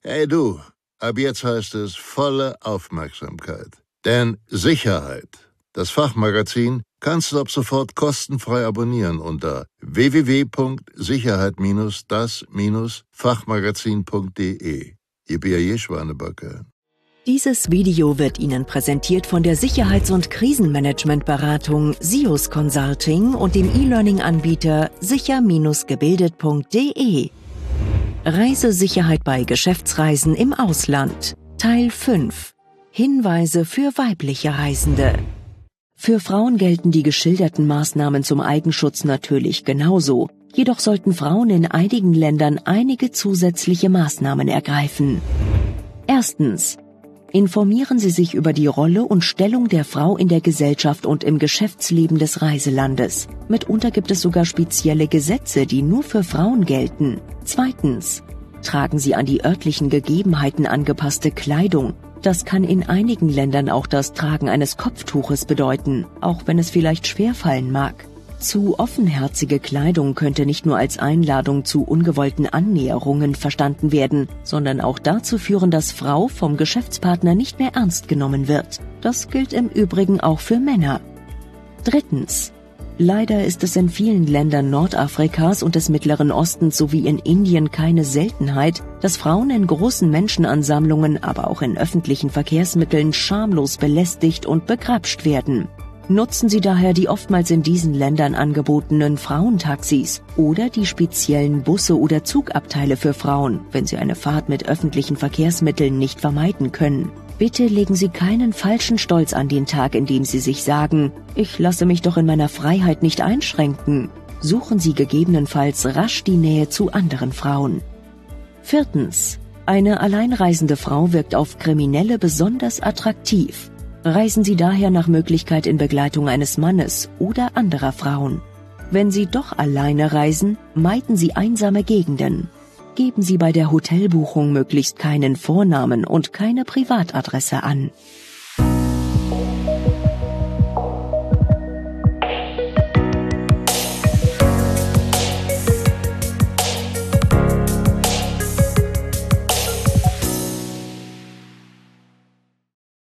Hey du, ab jetzt heißt es volle Aufmerksamkeit. Denn Sicherheit, das Fachmagazin, kannst du ab sofort kostenfrei abonnieren unter www.sicherheit-das-fachmagazin.de. Ihr B.A.J. Schwanebacke. Dieses Video wird Ihnen präsentiert von der Sicherheits- und Krisenmanagementberatung SIOS Consulting und dem E-Learning-Anbieter sicher-gebildet.de. Reisesicherheit bei Geschäftsreisen im Ausland. Teil 5. Hinweise für weibliche Reisende. Für Frauen gelten die geschilderten Maßnahmen zum Eigenschutz natürlich genauso. Jedoch sollten Frauen in einigen Ländern einige zusätzliche Maßnahmen ergreifen. Erstens. Informieren Sie sich über die Rolle und Stellung der Frau in der Gesellschaft und im Geschäftsleben des Reiselandes. Mitunter gibt es sogar spezielle Gesetze, die nur für Frauen gelten. Zweitens. Tragen Sie an die örtlichen Gegebenheiten angepasste Kleidung. Das kann in einigen Ländern auch das Tragen eines Kopftuches bedeuten, auch wenn es vielleicht schwerfallen mag. Zu offenherzige Kleidung könnte nicht nur als Einladung zu ungewollten Annäherungen verstanden werden, sondern auch dazu führen, dass Frau vom Geschäftspartner nicht mehr ernst genommen wird. Das gilt im Übrigen auch für Männer. Drittens. Leider ist es in vielen Ländern Nordafrikas und des Mittleren Ostens sowie in Indien keine Seltenheit, dass Frauen in großen Menschenansammlungen, aber auch in öffentlichen Verkehrsmitteln schamlos belästigt und begrapscht werden. Nutzen Sie daher die oftmals in diesen Ländern angebotenen Frauentaxis oder die speziellen Busse oder Zugabteile für Frauen, wenn Sie eine Fahrt mit öffentlichen Verkehrsmitteln nicht vermeiden können. Bitte legen Sie keinen falschen Stolz an den Tag, indem Sie sich sagen, ich lasse mich doch in meiner Freiheit nicht einschränken. Suchen Sie gegebenenfalls rasch die Nähe zu anderen Frauen. Viertens. Eine alleinreisende Frau wirkt auf Kriminelle besonders attraktiv. Reisen Sie daher nach Möglichkeit in Begleitung eines Mannes oder anderer Frauen. Wenn Sie doch alleine reisen, meiden Sie einsame Gegenden. Geben Sie bei der Hotelbuchung möglichst keinen Vornamen und keine Privatadresse an.